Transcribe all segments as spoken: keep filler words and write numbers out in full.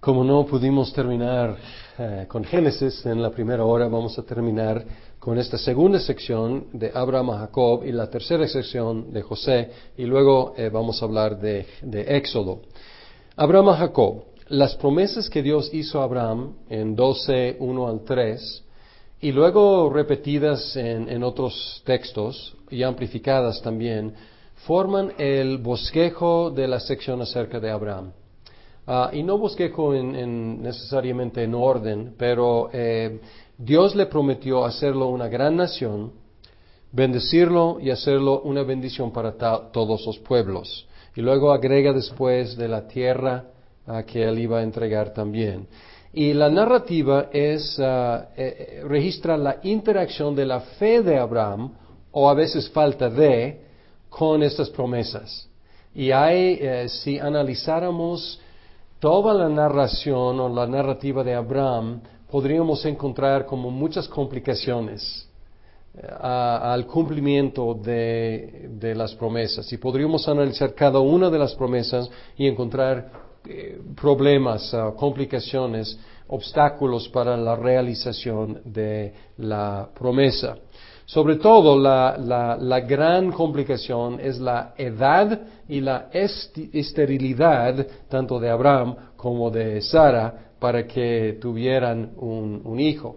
Como no pudimos terminar eh, con Génesis en la primera hora, vamos a terminar con esta segunda sección de Abraham a Jacob y la tercera sección de José, y luego eh, vamos a hablar de, de Éxodo. Abraham a Jacob. Las promesas que Dios hizo a Abraham en doce, uno al tres, y luego repetidas en, en otros textos y amplificadas también, forman el bosquejo de la sección acerca de Abraham. Uh, y no bosquejo en, en necesariamente en orden, pero eh, Dios le prometió hacerlo una gran nación, bendecirlo y hacerlo una bendición para ta- todos los pueblos. Y luego agrega después de la tierra uh, que él iba a entregar también. Y la narrativa es, uh, eh, registra la interacción de la fe de Abraham, o a veces falta de, con estas promesas. Y hay, eh, si analizáramos toda la narración o la narrativa de Abraham, podríamos encontrar como muchas complicaciones eh, a, al cumplimiento de, de las promesas. Y podríamos analizar cada una de las promesas y encontrar eh, problemas, uh, complicaciones, obstáculos para la realización de la promesa. Sobre todo, la, la, la gran complicación es la edad y la esterilidad, tanto de Abraham como de Sara, para que tuvieran un, un hijo.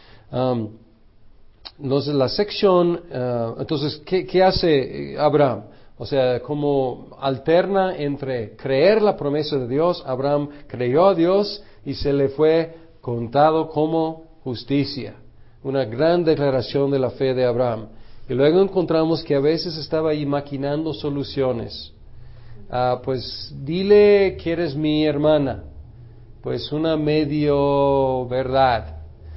Um, entonces, la sección, uh, entonces, ¿qué, ¿qué hace Abraham? O sea, como alterna entre creer la promesa de Dios. Abraham creyó a Dios y se le fue contado como justicia. Una gran declaración de la fe de Abraham. Y luego encontramos que a veces estaba ahí maquinando soluciones. Ah, pues dile que eres mi hermana. Pues una medio verdad.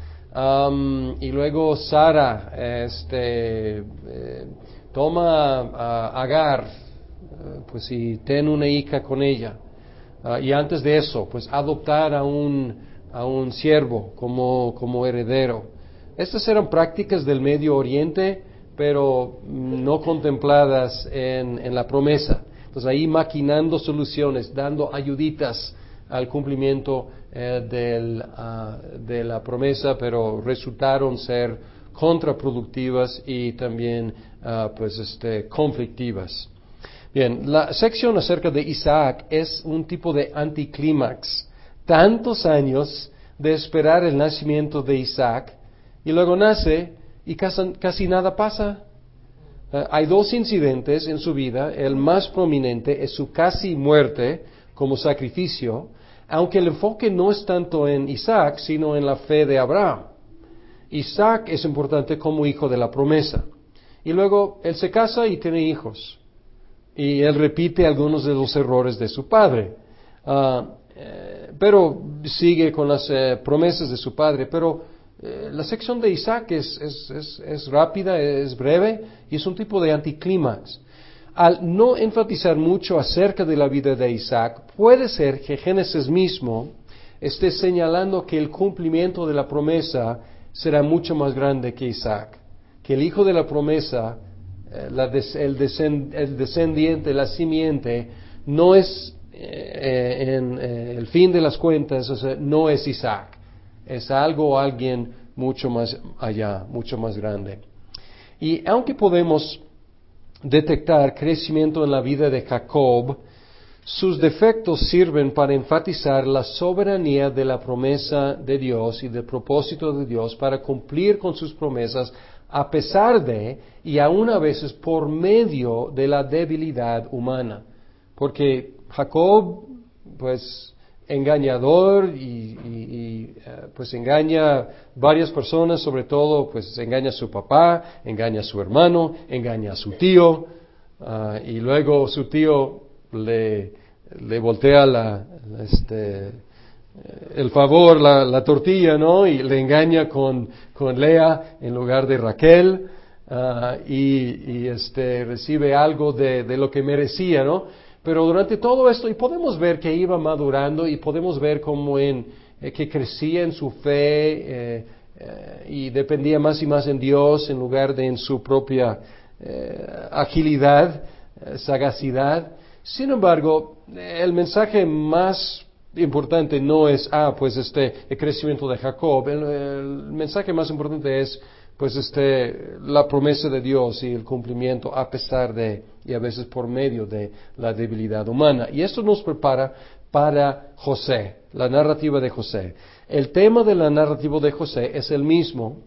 Um, y luego Sara, este, eh, toma a Agar, eh, pues y ten una hija con ella. Uh, y antes de eso, pues adoptar a un, a un siervo como, como heredero. Estas eran prácticas del Medio Oriente, pero no contempladas en, en la promesa. Entonces ahí maquinando soluciones, dando ayuditas al cumplimiento eh, del, uh, de la promesa, pero resultaron ser contraproductivas y también uh, pues este, conflictivas. Bien, la sección acerca de Isaac es un tipo de anticlímax. Tantos años de esperar el nacimiento de Isaac, y luego nace y casi, casi nada pasa. Uh, hay dos incidentes en su vida. El más prominente es su casi muerte como sacrificio, aunque el enfoque no es tanto en Isaac, sino en la fe de Abraham. Isaac es importante como hijo de la promesa. Y luego él se casa y tiene hijos. Y él repite algunos de los errores de su padre. Uh, eh, pero sigue con las eh, promesas de su padre. Pero eh, la sección de Isaac es, es, es, es rápida, es breve y es un tipo de anticlímax. Al no enfatizar mucho acerca de la vida de Isaac, puede ser que Génesis mismo esté señalando que el cumplimiento de la promesa será mucho más grande que Isaac. Que el hijo de la promesa, eh, la des, el, descend, el descendiente, la simiente, no es, eh, en eh, el fin de las cuentas, o sea, no es Isaac. Es algo o alguien mucho más allá, mucho más grande. Y aunque podemos detectar crecimiento en la vida de Jacob, sus defectos sirven para enfatizar la soberanía de la promesa de Dios y del propósito de Dios para cumplir con sus promesas a pesar de y aún a veces por medio de la debilidad humana. Porque Jacob, pues, engañador y, y, y uh, pues engaña varias personas, sobre todo pues engaña a su papá, engaña a su hermano, engaña a su tío, uh, y luego su tío le, le voltea la, este, el favor, la, la tortilla, ¿no? Y le engaña con, con Lea en lugar de Raquel, uh, y, y este recibe algo de, de lo que merecía, ¿no? Pero durante todo esto, y podemos ver que iba madurando, y podemos ver cómo en, eh, que crecía en su fe, eh, eh, y dependía más y más en Dios en lugar de en su propia eh, agilidad, eh, sagacidad. Sin embargo, el mensaje más importante no es, ah, pues este, el crecimiento de Jacob. El, el mensaje más importante es, pues este, la promesa de Dios y el cumplimiento a pesar de, y a veces por medio de la debilidad humana. Y esto nos prepara para José, la narrativa de José. El tema de la narrativa de José es el mismo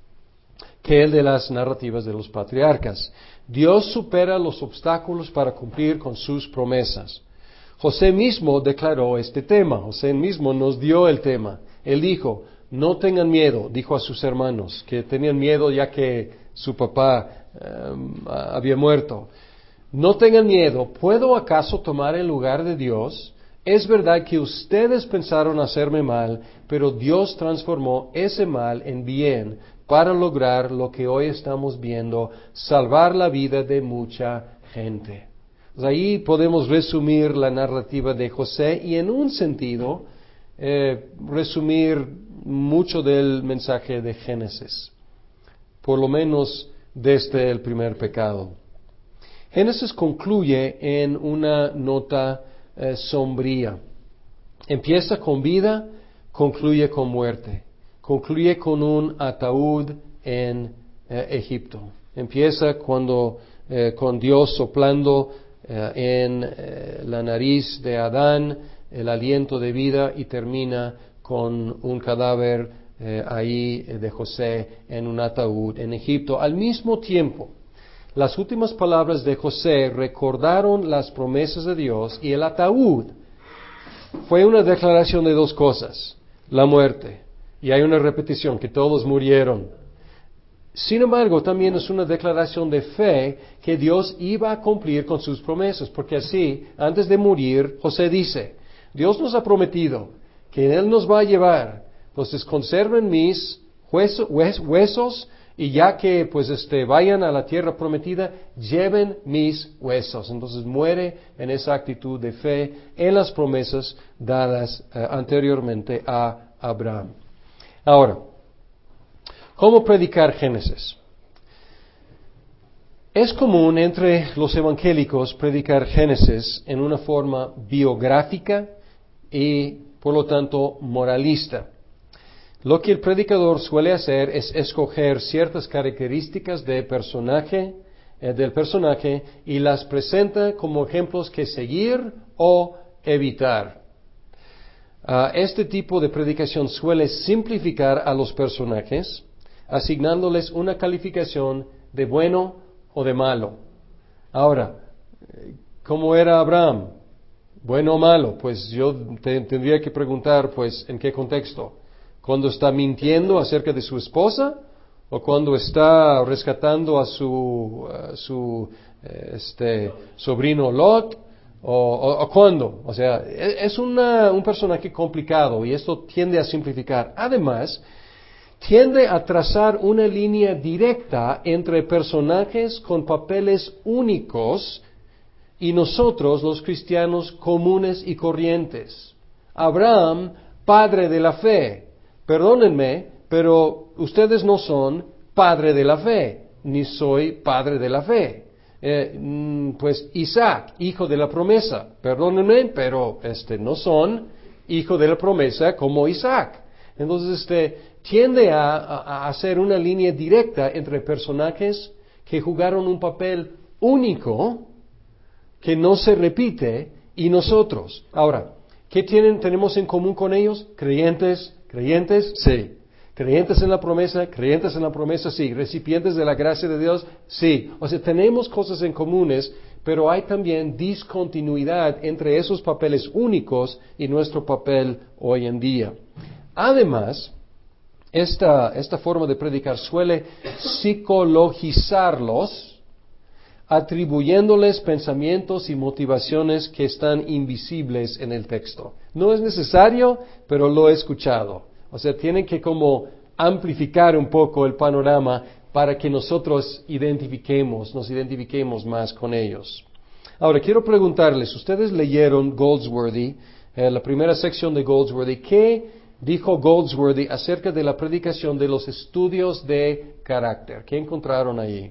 que el de las narrativas de los patriarcas. Dios supera los obstáculos para cumplir con sus promesas. José mismo declaró este tema, José mismo nos dio el tema. Él dijo, no tengan miedo, dijo a sus hermanos, que tenían miedo ya que su papá um, había muerto. No tengan miedo, ¿puedo acaso tomar el lugar de Dios? Es verdad que ustedes pensaron hacerme mal, pero Dios transformó ese mal en bien para lograr lo que hoy estamos viendo, salvar la vida de mucha gente. Pues ahí podemos resumir la narrativa de José y en un sentido eh, resumir mucho del mensaje de Génesis, por lo menos desde el primer pecado. Génesis concluye en una nota eh, sombría. Empieza con vida, concluye con muerte. Concluye con un ataúd en eh, Egipto. Empieza cuando eh, con Dios soplando eh, en eh, la nariz de Adán el aliento de vida y termina con un cadáver eh, ahí eh, de José en un ataúd en Egipto. Al mismo tiempo, las últimas palabras de José recordaron las promesas de Dios y el ataúd fue una declaración de dos cosas, la muerte, y hay una repetición, que todos murieron. Sin embargo, también es una declaración de fe que Dios iba a cumplir con sus promesas, porque así, antes de morir, José dice, Dios nos ha prometido que Él nos va a llevar, entonces conserven mis hueso, hues, huesos y ya que pues este vayan a la tierra prometida, lleven mis huesos. Entonces muere en esa actitud de fe en las promesas dadas eh, anteriormente a Abraham. Ahora, ¿cómo predicar Génesis? Es común entre los evangélicos predicar Génesis en una forma biográfica y, por lo tanto, moralista. Lo que el predicador suele hacer es escoger ciertas características de personaje, eh, del personaje y las presenta como ejemplos que seguir o evitar. Uh, este tipo de predicación suele simplificar a los personajes, asignándoles una calificación de bueno o de malo. Ahora, ¿cómo era Abraham? ¿Bueno o malo? Pues yo te, tendría que preguntar, pues, ¿en qué contexto? ¿Cuando está mintiendo acerca de su esposa? ¿O cuando está rescatando a su, a su este, sobrino Lot? ¿O, o, o cuándo? O sea, es una, un personaje complicado y esto tiende a simplificar. Además, tiende a trazar una línea directa entre personajes con papeles únicos y nosotros, los cristianos comunes y corrientes. Abraham, padre de la fe. Perdónenme, pero ustedes no son padre de la fe, ni soy padre de la fe. Eh, pues Isaac, hijo de la promesa. Perdónenme, pero este no son hijo de la promesa como Isaac. Entonces, este tiende a, a, a hacer una línea directa entre personajes que jugaron un papel único, que no se repite, y nosotros. Ahora, ¿qué tienen, tenemos en común con ellos? Creyentes, creyentes, sí. Creyentes en la promesa, creyentes en la promesa, sí. Recipientes de la gracia de Dios, sí. O sea, tenemos cosas en comunes, pero hay también discontinuidad entre esos papeles únicos y nuestro papel hoy en día. Además, esta, esta forma de predicar suele psicologizarlos, atribuyéndoles pensamientos y motivaciones que están invisibles en el texto. No es necesario, pero lo he escuchado. O sea, tienen que como amplificar un poco el panorama para que nosotros identifiquemos, nos identifiquemos más con ellos. Ahora, quiero preguntarles, ustedes leyeron Goldsworthy, eh, la primera sección de Goldsworthy, ¿qué dijo Goldsworthy acerca de la predicación de los estudios de carácter? ¿Qué encontraron ahí?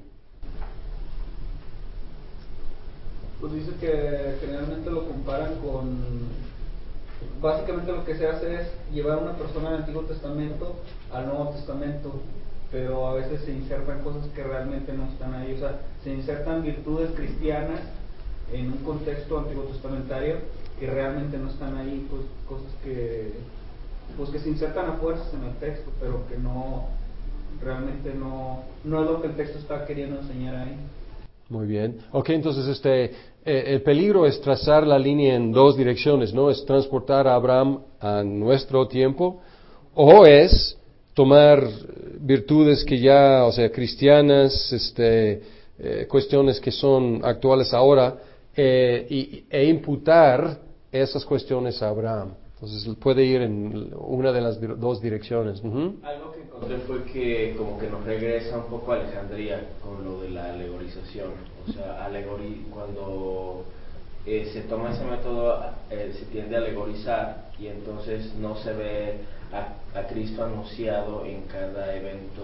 Pues dice que generalmente lo comparan con básicamente lo que se hace es llevar a una persona del Antiguo Testamento al Nuevo Testamento, pero a veces se insertan cosas que realmente no están ahí, o sea, se insertan virtudes cristianas en un contexto antiguo testamentario que realmente no están ahí, pues cosas que pues que se insertan a fuerzas en el texto, pero que no realmente no no es lo que el texto está queriendo enseñar ahí. Muy bien. Ok, entonces este eh, el peligro es trazar la línea en dos direcciones, ¿no? Es transportar a Abraham a nuestro tiempo, o es tomar virtudes que ya, o sea, cristianas, este, eh, cuestiones que son actuales ahora, eh, y, e imputar esas cuestiones a Abraham. Entonces puede ir en una de las dos direcciones. Uh-huh. Algo que encontré fue que como que nos regresa un poco a Alejandría con lo de la alegorización. O sea, alegori cuando eh, se toma ese método, eh, se tiende a alegorizar y entonces no se ve a, a Cristo anunciado en cada evento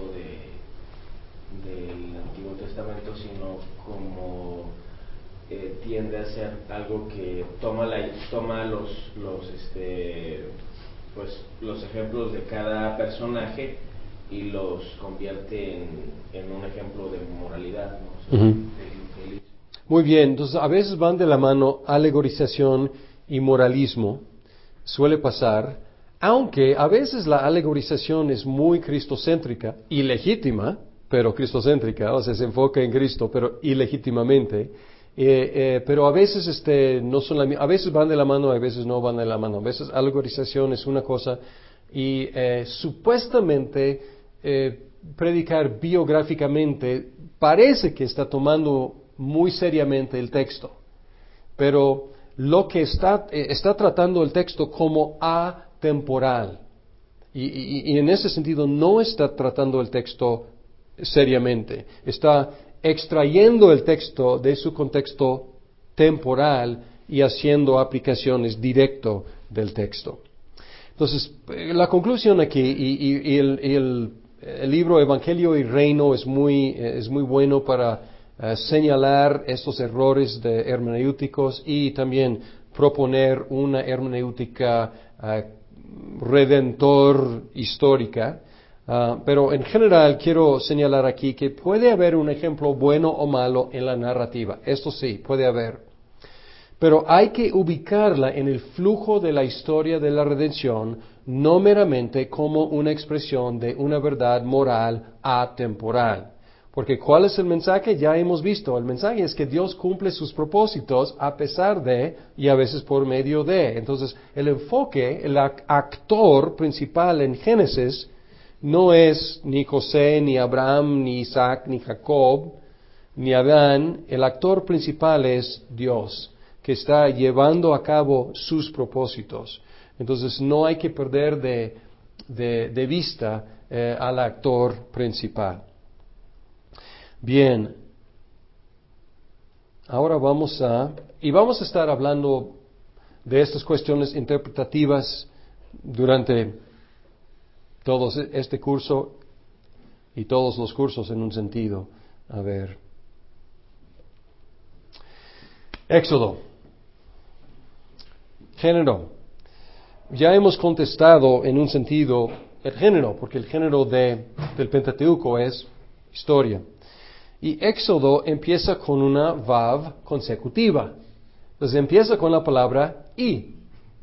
de, del Antiguo Testamento, sino como eh, tiende a ser algo que toma la toma los los este pues los ejemplos de cada personaje y los convierte en, en un ejemplo de moralidad, ¿no? O sea, Uh-huh. de, de, de, Muy bien, entonces a veces van de la mano alegorización y moralismo, suele pasar, aunque a veces la alegorización es muy cristocéntrica, ilegítima, pero cristocéntrica, o sea, se enfoca en Cristo, pero ilegítimamente, eh, eh, pero a veces este, no son la, a veces van de la mano, a veces no van de la mano, a veces alegorización es una cosa y eh, supuestamente eh, predicar biográficamente parece que está tomando muy seriamente el texto, pero lo que está, eh, está tratando el texto como atemporal. Y, y, y en ese sentido no está tratando el texto seriamente. Está extrayendo el texto de su contexto temporal y haciendo aplicaciones directo del texto. Entonces, la conclusión aquí, y, y, y, el, y el, el libro Evangelio y Reino es muy, es muy bueno para Uh, señalar estos errores de hermenéuticos y también proponer una hermenéutica uh, redentor histórica. Uh, pero en general quiero señalar aquí que puede haber un ejemplo bueno o malo en la narrativa. Esto sí, puede haber. Pero hay que ubicarla en el flujo de la historia de la redención, no meramente como una expresión de una verdad moral atemporal. Porque ¿cuál es el mensaje? Ya hemos visto, el mensaje es que Dios cumple sus propósitos a pesar de y a veces por medio de. Entonces, el enfoque, el actor principal en Génesis no es ni José, ni Abraham, ni Isaac, ni Jacob, ni Adán. El actor principal es Dios, que está llevando a cabo sus propósitos. Entonces, no hay que perder de, de, de vista eh, al actor principal. Bien, ahora vamos a, y vamos a estar hablando de estas cuestiones interpretativas durante todo este curso y todos los cursos en un sentido. A ver. Éxodo. Género. Ya hemos contestado en un sentido el género, porque el género de, del Pentateuco es historia. Y Éxodo empieza con una vav consecutiva. Entonces empieza con la palabra y,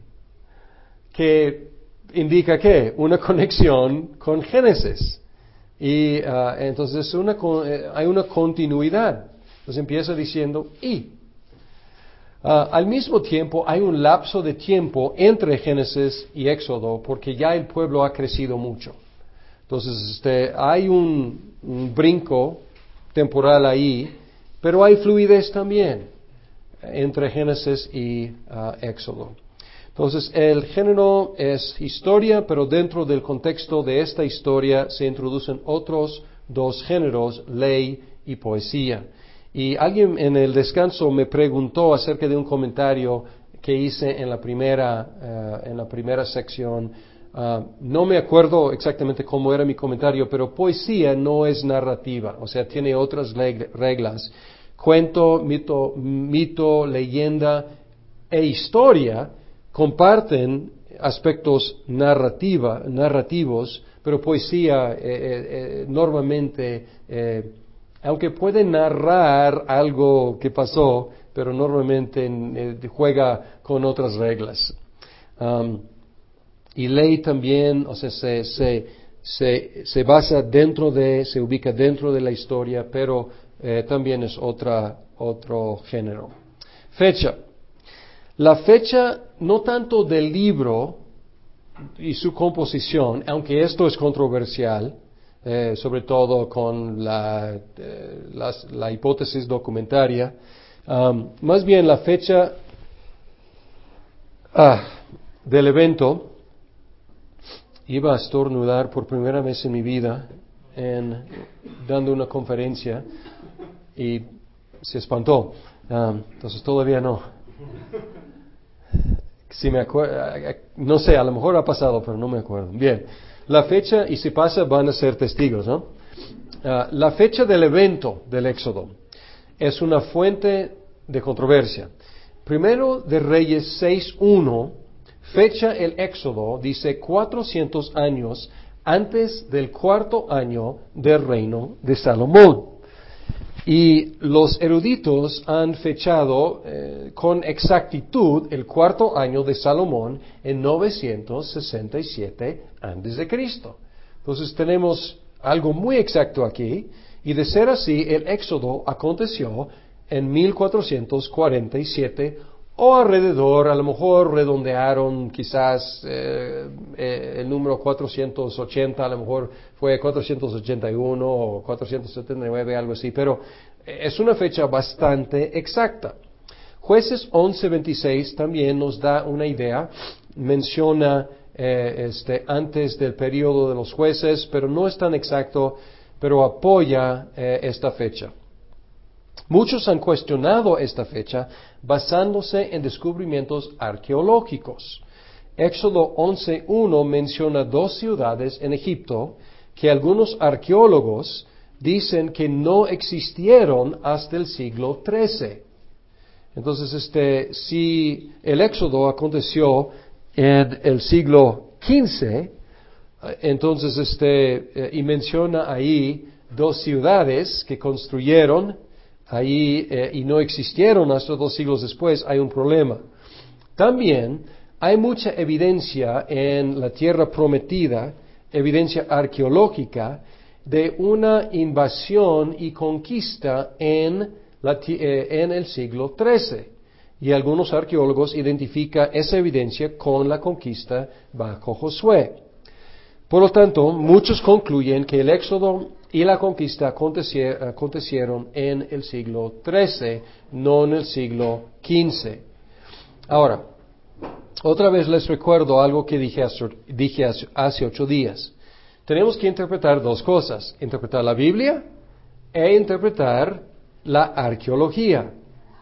que indica que una conexión con Génesis. Y uh, entonces una, hay una continuidad. Entonces empieza diciendo y. Uh, al mismo tiempo hay un lapso de tiempo entre Génesis y Éxodo porque ya el pueblo ha crecido mucho. Entonces este, hay un, un brinco temporal ahí, pero hay fluidez también entre Génesis y uh, Éxodo. Entonces, el género es historia, pero dentro del contexto de esta historia se introducen otros dos géneros, ley y poesía. Y alguien en el descanso me preguntó acerca de un comentario que hice en la primera, uh, en la primera sección. Uh, no me acuerdo exactamente cómo era mi comentario, pero poesía no es narrativa, o sea, tiene otras reglas. Cuento, mito, mito, leyenda e historia comparten aspectos narrativa, narrativos, pero poesía eh, eh, normalmente, eh, aunque puede narrar algo que pasó, pero normalmente eh, juega con otras reglas. Um, y ley también, o sea, se, se, se, se basa dentro de, se ubica dentro de la historia, pero eh, también es otra, otro género. Fecha. La fecha no tanto del libro y su composición, aunque esto es controversial, eh, sobre todo con la, eh, las, la hipótesis documentaria, um, más bien la fecha ah, del evento. Iba a estornudar por primera vez en mi vida en, dando una conferencia y se espantó. Um, entonces todavía no. Si me acuerdo, no sé, a lo mejor ha pasado, pero no me acuerdo. Bien, la fecha, y si pasa van a ser testigos, ¿no? Uh, la fecha del evento del Éxodo es una fuente de controversia. Primero de Reyes seis uno fecha el Éxodo, dice cuatrocientos años antes del cuarto año del reino de Salomón. Y los eruditos han fechado eh, con exactitud el cuarto año de Salomón en novecientos sesenta y siete antes de Cristo. Entonces tenemos algo muy exacto aquí, y de ser así, el Éxodo aconteció en mil cuatrocientos cuarenta y siete o alrededor, a lo mejor redondearon quizás eh, eh, el número cuatrocientos ochenta, a lo mejor fue cuatrocientos ochenta y uno o cuatrocientos setenta y nueve, algo así, pero es una fecha bastante exacta. Jueces once veintiséis también nos da una idea, menciona eh, este, antes del periodo de los jueces, pero no es tan exacto, pero apoya eh, esta fecha. Muchos han cuestionado esta fecha basándose en descubrimientos arqueológicos. Éxodo once uno menciona dos ciudades en Egipto que algunos arqueólogos dicen que no existieron hasta el siglo trece. Entonces, este, si el Éxodo aconteció en el siglo quince, entonces, este, eh, y menciona ahí dos ciudades que construyeron ahí eh, y no existieron hasta dos siglos después, hay un problema. También hay mucha evidencia en la tierra prometida, evidencia arqueológica, de una invasión y conquista en, la, eh, en el siglo trece. Y algunos arqueólogos identifican esa evidencia con la conquista bajo Josué. Por lo tanto, muchos concluyen que el Éxodo y la conquista acontecieron en el siglo trece, no en el siglo quince. Ahora, otra vez les recuerdo algo que dije hace, dije hace, hace ocho días. Tenemos que interpretar dos cosas, interpretar la Biblia e interpretar la arqueología.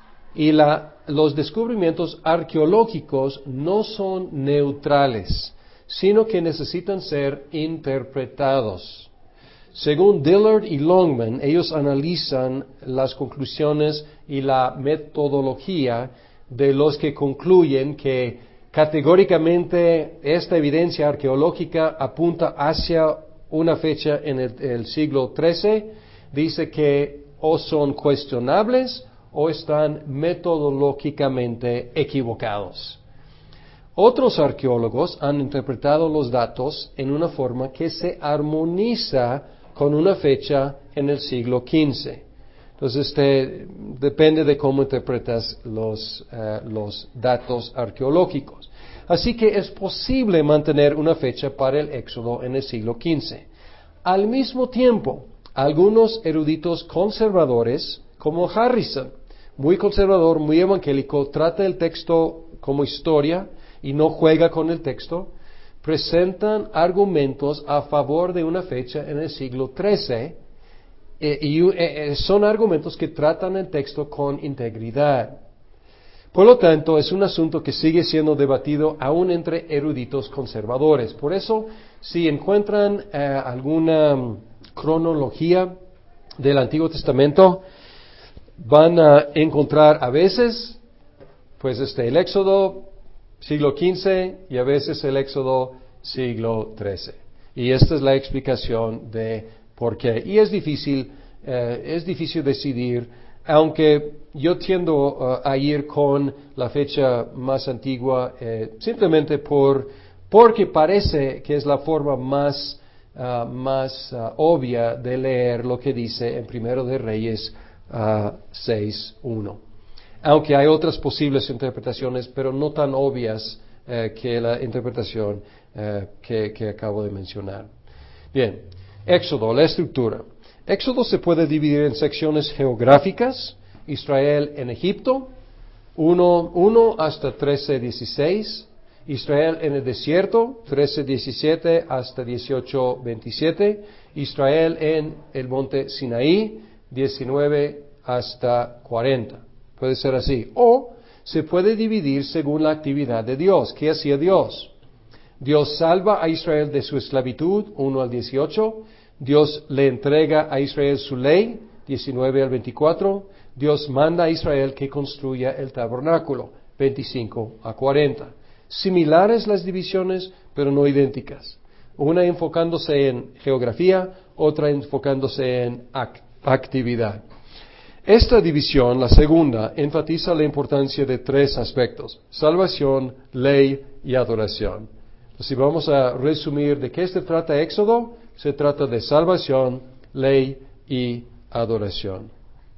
Y la, los descubrimientos arqueológicos no son neutrales, sino que necesitan ser interpretados. Según Dillard y Longman, ellos analizan las conclusiones y la metodología de los que concluyen que categóricamente esta evidencia arqueológica apunta hacia una fecha en el, el siglo trece, dice que o son cuestionables o están metodológicamente equivocados. Otros arqueólogos han interpretado los datos en una forma que se armoniza con una fecha en el siglo quince. Entonces, este, depende de cómo interpretas los, uh, los datos arqueológicos. Así que es posible mantener una fecha para el Éxodo en el siglo quince. Al mismo tiempo, algunos eruditos conservadores, como Harrison, muy conservador, muy evangélico, trata el texto como historia y no juega con el texto, presentan argumentos a favor de una fecha en el siglo trece, eh, y eh, son argumentos que tratan el texto con integridad. Por lo tanto, es un asunto que sigue siendo debatido aún entre eruditos conservadores. Por eso, si encuentran eh, alguna um, cronología del Antiguo Testamento, van a encontrar a veces, pues este, el Éxodo siglo quince y a veces el Éxodo siglo trece. Y esta es la explicación de por qué. Y es difícil, eh, es difícil decidir, aunque yo tiendo uh, a ir con la fecha más antigua, eh, simplemente por, porque parece que es la forma más, uh, más uh, obvia de leer lo que dice en Primero de Reyes uh, seis uno. Aunque hay otras posibles interpretaciones, pero no tan obvias eh, que la interpretación eh, que, que acabo de mencionar. Bien, Éxodo, la estructura. Éxodo se puede dividir en secciones geográficas, Israel en Egipto, uno hasta trece dieciséis, Israel en el desierto, trece diecisiete hasta dieciocho veintisiete, Israel en el monte Sinaí, diecinueve hasta cuarenta. Puede ser así. O se puede dividir según la actividad de Dios. ¿Qué hacía Dios? Dios salva a Israel de su esclavitud, uno al dieciocho. Dios le entrega a Israel su ley, diecinueve al veinticuatro. Dios manda a Israel que construya el tabernáculo, veinticinco a cuarenta. Similares las divisiones, pero no idénticas. Una enfocándose en geografía, otra enfocándose en act- actividad. Esta división, la segunda, enfatiza la importancia de tres aspectos: salvación, ley y adoración. Si vamos a resumir de qué se trata Éxodo, se trata de salvación, ley y adoración.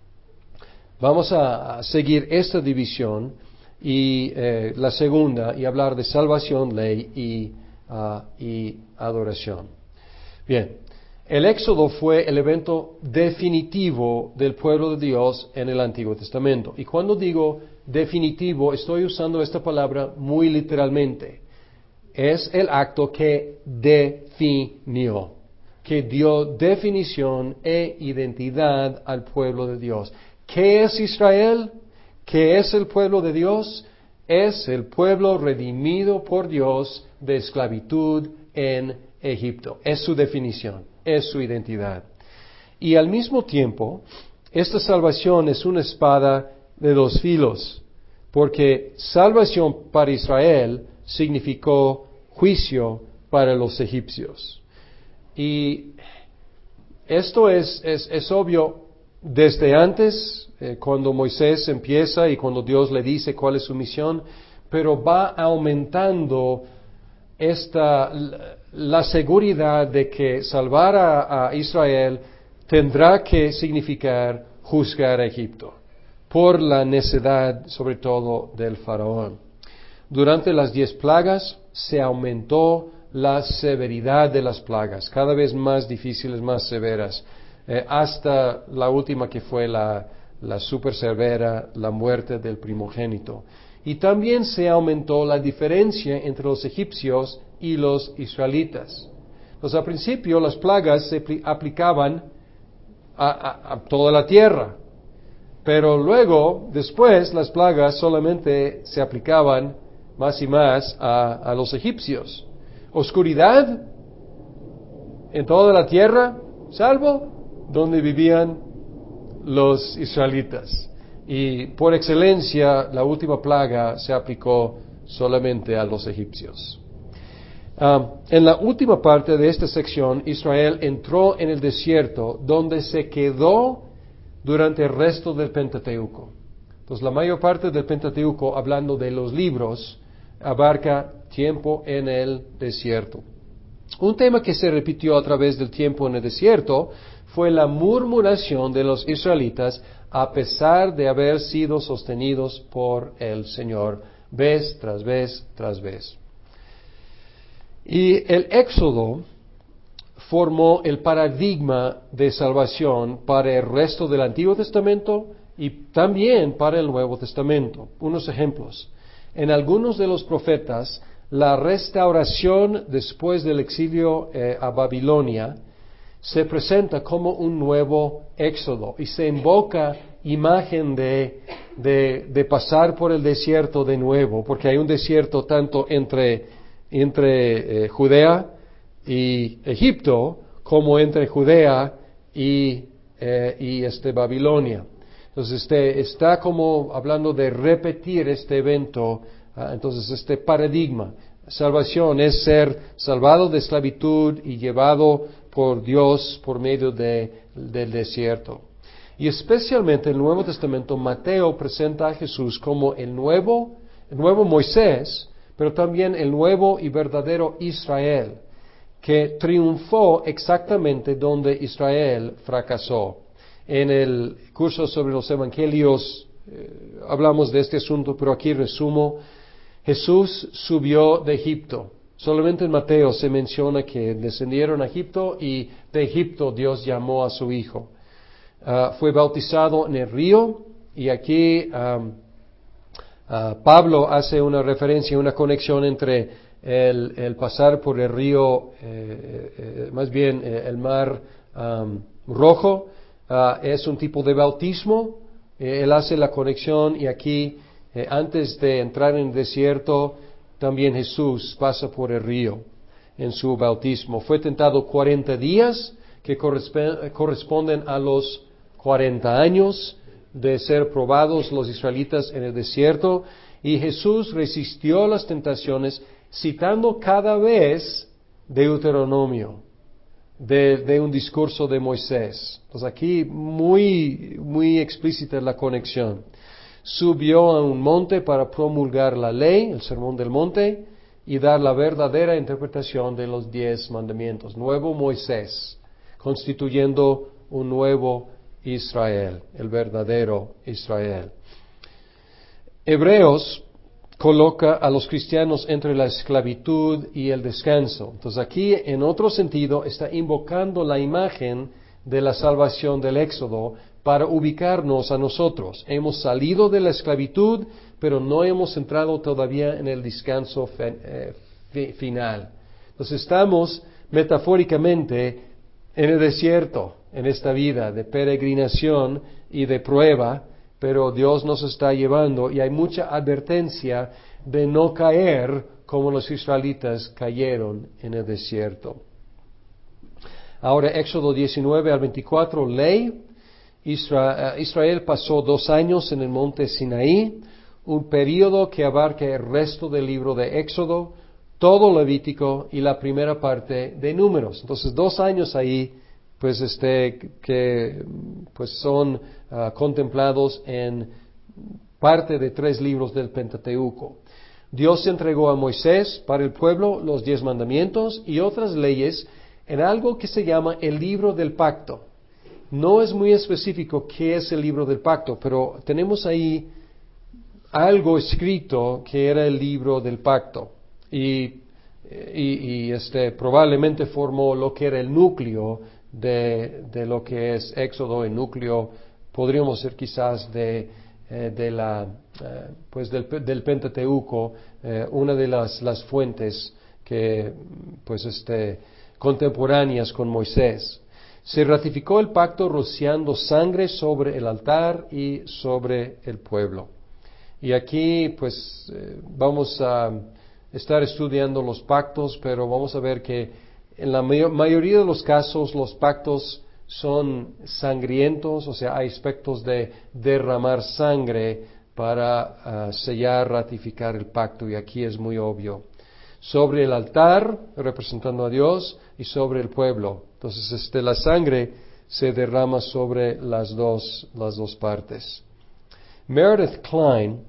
Vamos a seguir esta división y eh, la segunda y hablar de salvación, ley y, uh, y adoración. Bien, el Éxodo fue el evento definitivo del pueblo de Dios en el Antiguo Testamento. Y cuando digo definitivo, estoy usando esta palabra muy literalmente. Es el acto que definió, que dio definición e identidad al pueblo de Dios. ¿Qué es Israel? ¿Qué es el pueblo de Dios? Es el pueblo redimido por Dios de esclavitud en Egipto. Es su definición, es su identidad. Y al mismo tiempo, esta salvación es una espada de dos filos, porque salvación para Israel significó juicio para los egipcios. Y esto es, es, es obvio desde antes, eh, cuando Moisés empieza y cuando Dios le dice cuál es su misión, pero va aumentando esta, la seguridad de que salvar a, a Israel tendrá que significar juzgar a Egipto, por la necedad sobre todo del faraón. Durante las diez plagas se aumentó la severidad de las plagas, cada vez más difíciles, más severas, eh, hasta la última que fue la, la super severa, la muerte del primogénito. Y también se aumentó la diferencia entre los egipcios y los israelitas. Pues al principio las plagas se aplicaban a, a, a toda la tierra, pero luego, después, las plagas solamente se aplicaban más y más a, a los egipcios. Oscuridad en toda la tierra, salvo donde vivían los israelitas. Y por excelencia, la última plaga se aplicó solamente a los egipcios. Um, en la última parte de esta sección, Israel entró en el desierto, donde se quedó durante el resto del Pentateuco. Entonces, la mayor parte del Pentateuco, hablando de los libros, abarca tiempo en el desierto. Un tema que se repitió a través del tiempo en el desierto fue la murmuración de los israelitas a pesar de haber sido sostenidos por el Señor vez tras vez tras vez. Y el Éxodo formó el paradigma de salvación para el resto del Antiguo Testamento y también para el Nuevo Testamento. Unos ejemplos. En algunos de los profetas, la restauración después del exilio eh, a Babilonia se presenta como un nuevo éxodo y se invoca imagen de, de, de pasar por el desierto de nuevo, porque hay un desierto tanto entre, entre eh, Judea y Egipto como entre Judea y, eh, y este Babilonia. Entonces este, está como hablando de repetir este evento uh, Ah, entonces, este paradigma, salvación es ser salvado de esclavitud y llevado por Dios por medio de, del desierto. Y especialmente en el Nuevo Testamento, Mateo presenta a Jesús como el nuevo, el nuevo Moisés, pero también el nuevo y verdadero Israel, que triunfó exactamente donde Israel fracasó. En el curso sobre los evangelios eh, hablamos de este asunto, pero aquí resumo. Jesús subió de Egipto. Solamente en Mateo se menciona que descendieron a Egipto y de Egipto Dios llamó a su Hijo. Uh, fue bautizado en el río y aquí um, uh, Pablo hace una referencia, una conexión entre el, el pasar por el río, eh, eh, más bien eh, el mar um, rojo, uh, es un tipo de bautismo. Eh, él hace la conexión y aquí eh, antes de entrar en el desierto también Jesús pasa por el río en su bautismo. Fue tentado cuarenta días que corresp- corresponden a los cuarenta años de ser probados los israelitas en el desierto, y Jesús resistió las tentaciones citando cada vez Deuteronomio, de, de un discurso de Moisés. Entonces aquí muy, muy explícita la conexión. Subió a un monte para promulgar la ley, el sermón del monte, y dar la verdadera interpretación de los diez mandamientos. Nuevo Moisés, constituyendo un nuevo Israel, el verdadero Israel. Hebreos coloca a los cristianos entre la esclavitud y el descanso. Entonces aquí, en otro sentido, está invocando la imagen de la salvación del Éxodo para ubicarnos a nosotros. Hemos salido de la esclavitud, pero no hemos entrado todavía en el descanso fe, eh, fi, final. Entonces estamos metafóricamente en el desierto, en esta vida de peregrinación y de prueba, pero Dios nos está llevando y hay mucha advertencia de no caer como los israelitas cayeron en el desierto. Ahora, Éxodo diecinueve al veinticuatro, ley. Israel pasó dos años en el monte Sinaí, un período que abarca el resto del libro de Éxodo, todo Levítico y la primera parte de Números. Entonces, dos años ahí, pues este, que pues son uh, contemplados en parte de tres libros del Pentateuco. Dios entregó a Moisés para el pueblo los diez mandamientos y otras leyes en algo que se llama el libro del pacto. No es muy específico qué es el libro del pacto, pero tenemos ahí algo escrito que era el libro del pacto y, y, y este probablemente formó lo que era el núcleo de, de lo que es Éxodo, el núcleo podríamos ser quizás de, eh, de la eh, pues del, del Pentateuco, eh, una de las, las fuentes que pues este contemporáneas con Moisés. Se ratificó el pacto rociando sangre sobre el altar y sobre el pueblo. Y aquí pues eh, vamos a estar estudiando los pactos, pero vamos a ver que en la mayor, mayoría de los casos los pactos son sangrientos, o sea, hay aspectos de derramar sangre para uh, sellar, ratificar el pacto, y aquí es muy obvio. Sobre el altar, representando a Dios, y sobre el pueblo. Entonces, este, la sangre se derrama sobre las dos, las dos partes. Meredith Kline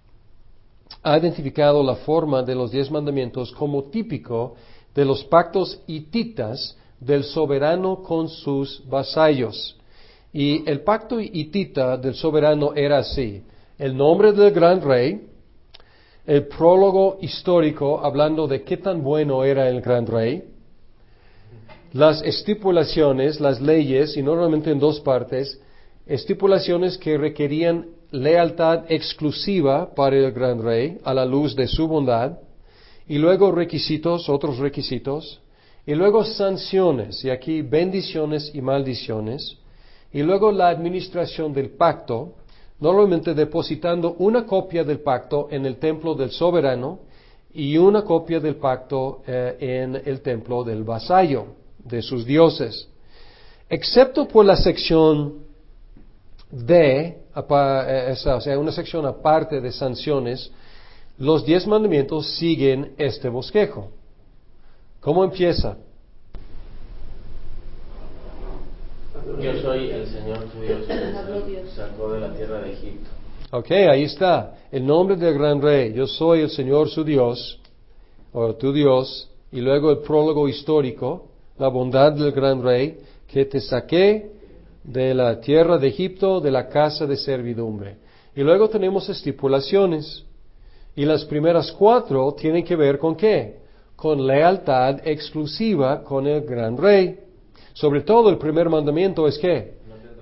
ha identificado la forma de los diez mandamientos como típico de los pactos hititas del soberano con sus vasallos. Y el pacto hitita del soberano era así: el nombre del gran rey, el prólogo histórico hablando de qué tan bueno era el gran rey, las estipulaciones, las leyes, y normalmente en dos partes, estipulaciones que requerían lealtad exclusiva para el gran rey a la luz de su bondad, y luego requisitos, otros requisitos, y luego sanciones, y aquí bendiciones y maldiciones, y luego la administración del pacto, normalmente depositando una copia del pacto en el templo del soberano y una copia del pacto eh, en el templo del vasallo, de sus dioses. Excepto por la sección D, o sea, una sección aparte de sanciones, los diez mandamientos siguen este bosquejo. ¿Cómo empieza? Yo soy el Señor tu Dios que te sacó de la tierra de Egipto. Ok, ahí está. El nombre del gran rey. Yo soy el Señor su Dios, o tu Dios. Y luego el prólogo histórico, la bondad del gran rey, que te saqué de la tierra de Egipto, de la casa de servidumbre. Y luego tenemos estipulaciones. Y las primeras cuatro tienen que ver con ¿qué? Con lealtad exclusiva con el gran rey. Sobre todo el primer mandamiento es ¿qué?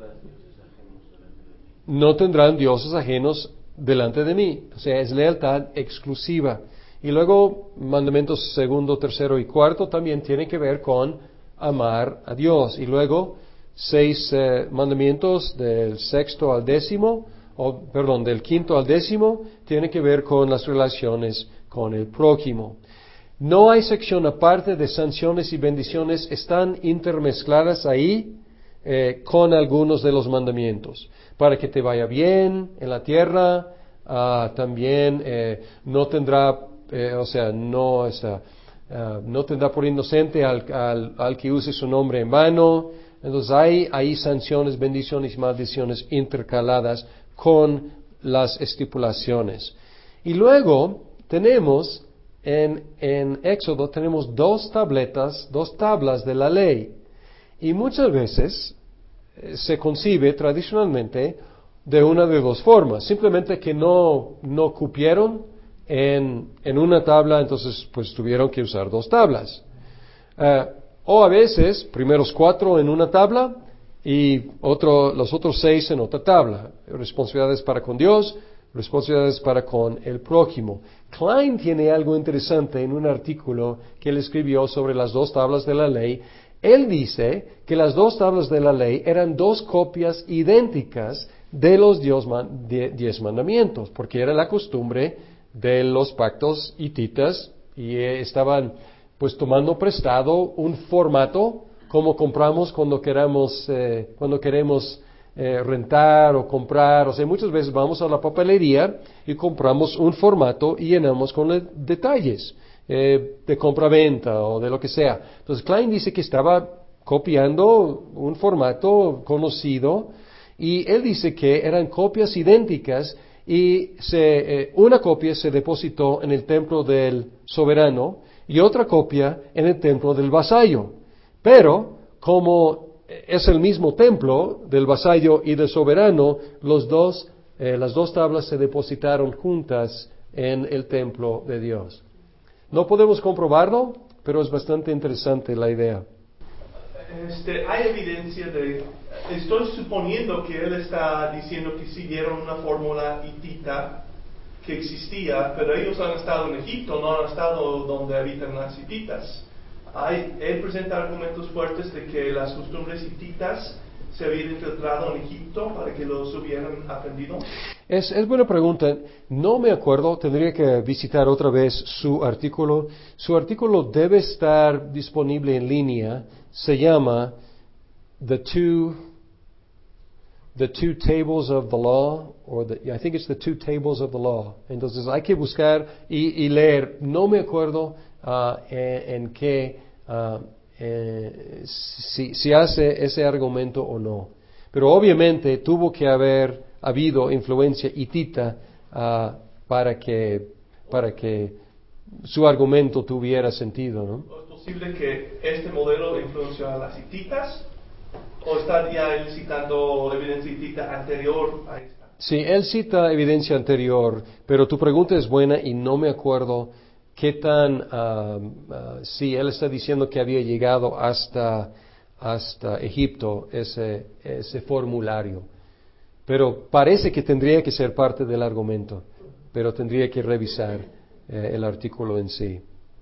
No tendrán dioses ajenos delante de mí. O sea, es lealtad exclusiva. Y luego mandamientos segundo, tercero y cuarto también tienen que ver con amar a Dios. Y luego seis eh, mandamientos del sexto al décimo, o perdón, del quinto al décimo, tienen que ver con las relaciones con el prójimo. No hay sección aparte de sanciones y bendiciones, están intermezcladas ahí eh, con algunos de los mandamientos. Para que te vaya bien en la tierra, ah, también eh, no tendrá, eh, o sea, no, está, uh, no tendrá por inocente al, al, al que use su nombre en vano. Entonces hay, hay sanciones, bendiciones y maldiciones intercaladas con las estipulaciones. Y luego tenemos, en, en Éxodo, tenemos dos tabletas, dos tablas de la ley. Y muchas veces eh, se concibe tradicionalmente de una de dos formas. Simplemente que no, no cupieron en, en una tabla, entonces pues tuvieron que usar dos tablas. Uh, o a veces, primeros cuatro en una tabla y otro, los otros seis en otra tabla. Responsabilidades para con Dios, responsabilidades para con el prójimo. Klein tiene algo interesante en un artículo que él escribió sobre las dos tablas de la ley. Él dice que las dos tablas de la ley eran dos copias idénticas de los diez mandamientos, porque era la costumbre de los pactos hititas y eh, estaban pues tomando prestado un formato como compramos cuando queramos, eh, cuando queremos eh, rentar o comprar. O sea, muchas veces vamos a la papelería y compramos un formato y llenamos con los detalles eh, de compra-venta o de lo que sea. Entonces Klein dice que estaba copiando un formato conocido y él dice que eran copias idénticas y se, eh, una copia se depositó en el templo del soberano y otra copia en el templo del vasallo. Pero, como es el mismo templo del vasallo y del soberano, los dos, eh, las dos tablas se depositaron juntas en el templo de Dios. No podemos comprobarlo, pero es bastante interesante la idea. Este, hay evidencia de... Estoy suponiendo que él está diciendo que siguieron una fórmula hitita que existía, pero ellos han estado en Egipto, no han estado donde habitan las hititas. Hay, él presenta argumentos fuertes de que las costumbres hititas se habían infiltrado en Egipto para que los hubieran aprendido. Es, es buena pregunta. No me acuerdo, tendría que visitar otra vez su artículo. Su artículo debe estar disponible en línea. Se llama The Two... The Two Tables of the Law, or the, I think it's The Two Tables of the Law. Entonces hay que buscar y, y leer. No me acuerdo uh, en, en qué, uh, eh, si, si hace ese argumento o no. Pero obviamente tuvo que haber habido influencia hitita uh, para que, para que su argumento tuviera sentido, ¿no? ¿Es posible que este modelo influenció a las hititas? ¿O está ya él citando evidencia hitita anterior a esta? Sí, él cita evidencia anterior, pero tu pregunta es buena y no me acuerdo qué tan... Uh, uh, sí, él está diciendo que había llegado hasta, hasta Egipto ese, ese formulario. Pero parece que tendría que ser parte del argumento, pero tendría que revisar eh, el artículo en sí.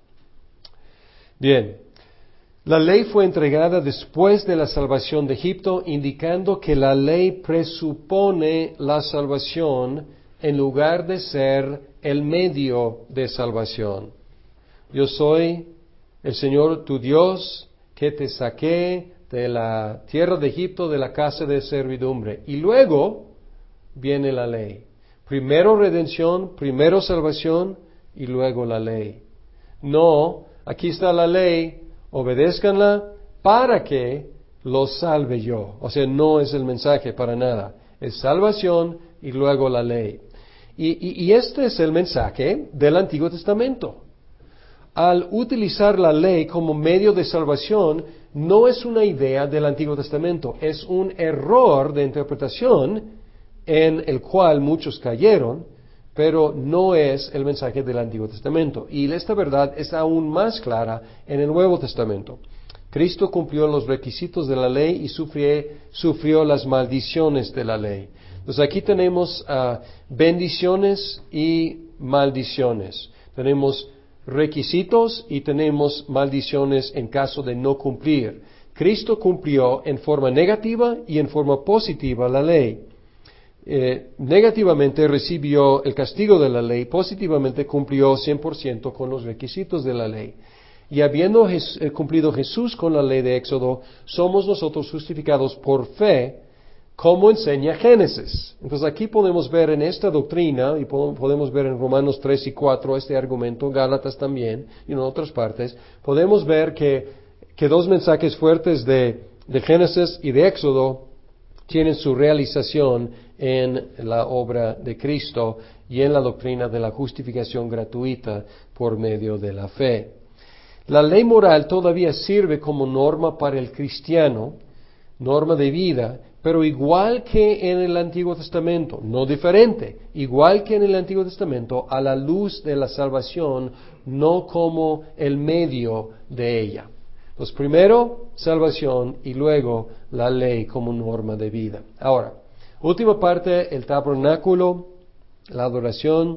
Bien. La ley fue entregada después de la salvación de Egipto, indicando que la ley presupone la salvación en lugar de ser el medio de salvación. Yo soy el Señor tu Dios que te saqué de la tierra de Egipto, de la casa de servidumbre. Y luego viene la ley. Primero redención, primero salvación y luego la ley. No, aquí está la ley, obedézcanla para que los salve yo. O sea, no es el mensaje para nada. Es salvación y luego la ley. Y, y, y este es el mensaje del Antiguo Testamento. Al utilizar la ley como medio de salvación, no es una idea del Antiguo Testamento, es un error de interpretación en el cual muchos cayeron, pero no es el mensaje del Antiguo Testamento. Y esta verdad es aún más clara en el Nuevo Testamento. Cristo cumplió los requisitos de la ley y sufrió, sufrió las maldiciones de la ley. Entonces aquí tenemos uh, bendiciones y maldiciones. Tenemos requisitos y tenemos maldiciones en caso de no cumplir. Cristo cumplió en forma negativa y en forma positiva la ley. Eh, negativamente recibió el castigo de la ley, positivamente cumplió cien por ciento con los requisitos de la ley. Y habiendo jes- cumplido Jesús con la ley de Éxodo, somos nosotros justificados por fe, como enseña Génesis. Entonces aquí podemos ver en esta doctrina, y podemos ver en Romanos tres y cuatro este argumento, Gálatas también, y en otras partes, podemos ver que, que dos mensajes fuertes de, de Génesis y de Éxodo tienen su realización en la obra de Cristo y en la doctrina de la justificación gratuita por medio de la fe. La ley moral todavía sirve como norma para el cristiano, norma de vida, pero igual que en el Antiguo Testamento, no diferente, igual que en el Antiguo Testamento, a la luz de la salvación, no como el medio de ella. Pues primero, salvación y luego la ley como norma de vida. Ahora, última parte, el tabernáculo, la adoración.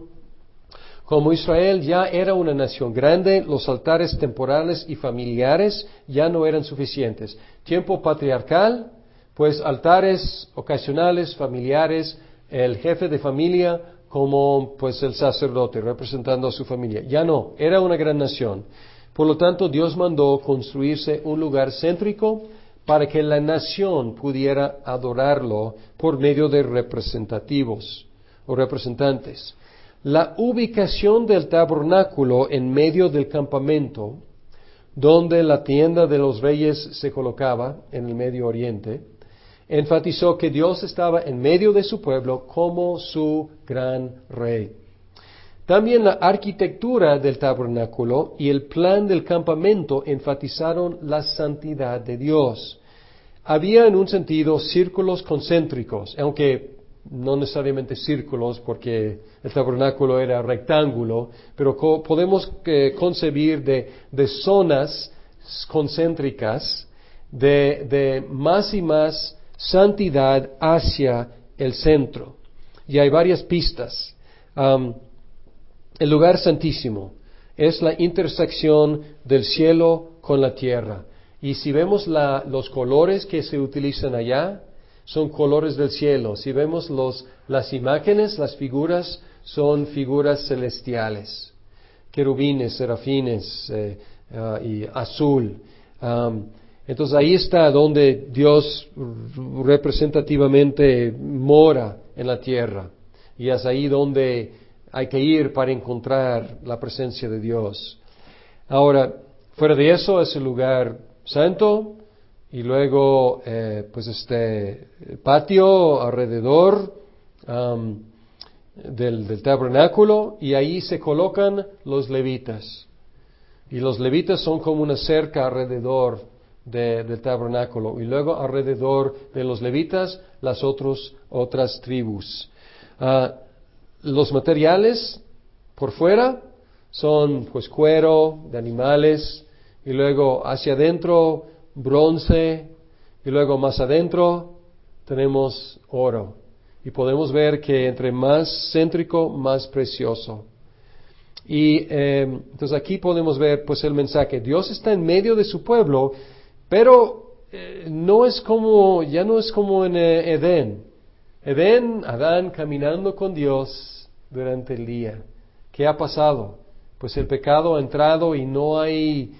Como Israel ya era una nación grande, los altares temporales y familiares ya no eran suficientes. Tiempo patriarcal, pues altares ocasionales, familiares, el jefe de familia como pues el sacerdote representando a su familia. Ya no, era una gran nación. Por lo tanto, Dios mandó construirse un lugar céntrico para que la nación pudiera adorarlo por medio de representativos o representantes. La ubicación del tabernáculo en medio del campamento, donde la tienda de los reyes se colocaba en el Medio Oriente, enfatizó que Dios estaba en medio de su pueblo como su gran rey. También la arquitectura del tabernáculo y el plan del campamento enfatizaron la santidad de Dios. Había en un sentido círculos concéntricos, aunque no necesariamente círculos porque el tabernáculo era rectángulo, pero co- podemos eh, concebir de, de zonas concéntricas de, de más y más santidad hacia el centro. Y hay varias pistas. Um, el lugar santísimo es la intersección del cielo con la tierra. Y si vemos la, los colores que se utilizan allá, son colores del cielo. Si vemos los, las imágenes, las figuras, son figuras celestiales. Querubines, serafines eh, uh, y azul. Um, entonces ahí está donde Dios representativamente mora en la tierra. Y es ahí donde hay que ir para encontrar la presencia de Dios. Ahora, fuera de eso es el lugar santo. Y luego, eh, pues este patio alrededor um, del, del tabernáculo, y ahí se colocan los levitas. Y los levitas son como una cerca alrededor de, del tabernáculo. Y luego alrededor de los levitas, las otros, otras tribus. Uh, los materiales por fuera son pues cuero de animales, y luego hacia adentro bronce, y luego más adentro tenemos oro. Y podemos ver que entre más céntrico, más precioso. Y eh, entonces aquí podemos ver pues el mensaje. Dios está en medio de su pueblo, pero eh, no es como, ya no es como en eh, Edén. Edén, Adán caminando con Dios durante el día. ¿Qué ha pasado? Pues el pecado ha entrado y no hay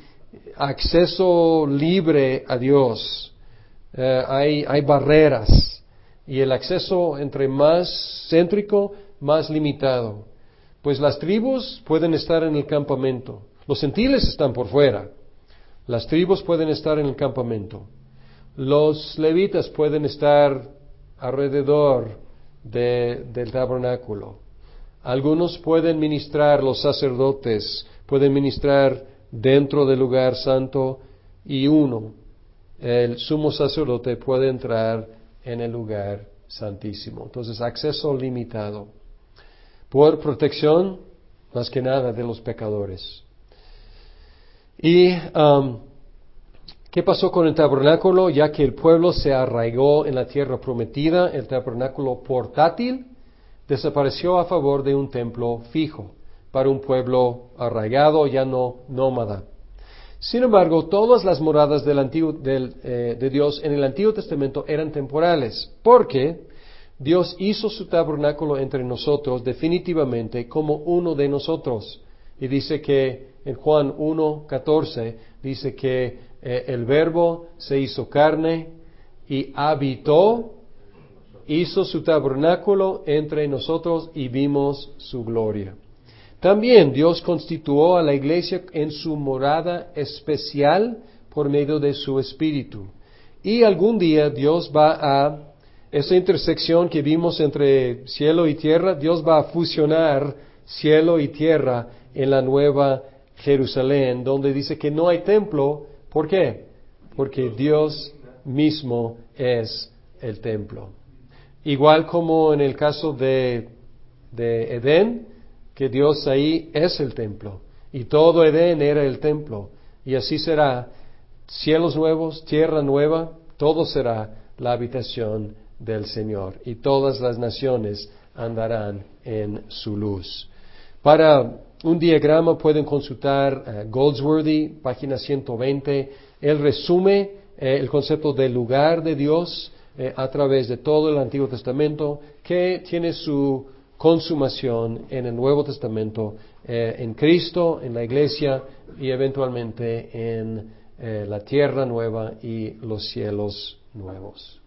acceso libre a Dios. Eh, hay, hay barreras, y el acceso entre más céntrico, más limitado. Pues las tribus pueden estar en el campamento. Los gentiles están por fuera. Las tribus pueden estar en el campamento. Los levitas pueden estar alrededor de, del tabernáculo. Algunos pueden ministrar, los sacerdotes pueden ministrar dentro del lugar santo, y uno, el sumo sacerdote, puede entrar en el lugar santísimo. Entonces, acceso limitado. Por protección, más que nada, de los pecadores. Y um, ¿qué pasó con el tabernáculo? Ya que el pueblo se arraigó en la tierra prometida, el tabernáculo portátil desapareció a favor de un templo fijo para un pueblo arraigado, ya no nómada. Sin embargo, todas las moradas del Antiguo, del, eh, de Dios en el Antiguo Testamento eran temporales, porque Dios hizo su tabernáculo entre nosotros definitivamente como uno de nosotros. Y dice que en Juan uno catorce, dice que eh, el Verbo se hizo carne y habitó, hizo su tabernáculo entre nosotros y vimos su gloria. También Dios constituyó a la iglesia en su morada especial por medio de su Espíritu. Y algún día Dios va a, esa intersección que vimos entre cielo y tierra, Dios va a fusionar cielo y tierra en la nueva Jerusalén, donde dice que no hay templo. ¿Por qué? Porque Dios mismo es el templo. Igual como en el caso de, de Edén, que Dios ahí es el templo, y todo Edén era el templo, y así será, cielos nuevos, tierra nueva, todo será la habitación del Señor, y todas las naciones andarán en su luz. Para un diagrama pueden consultar uh, Goldsworthy, página ciento veinte. Él resume eh, el concepto del lugar de Dios eh, a través de todo el Antiguo Testamento, que tiene su consumación en el Nuevo Testamento, eh, en Cristo, en la Iglesia y eventualmente en eh, la tierra nueva y los cielos nuevos.